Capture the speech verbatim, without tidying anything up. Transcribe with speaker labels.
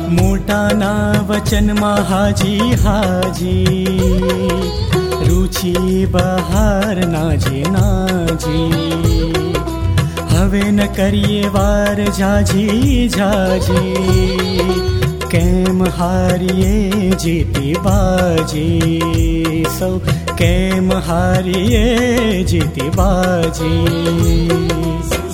Speaker 1: મોટાના વચનમાં હાજી હાજી, રૂચિ બહાર નાજી નાજી, હવે ન કરીએ વાર જાજી જાજી, કેમ હારીએ જીતી બાજી, સૌ કેમ હારીએ જીતી બાજી.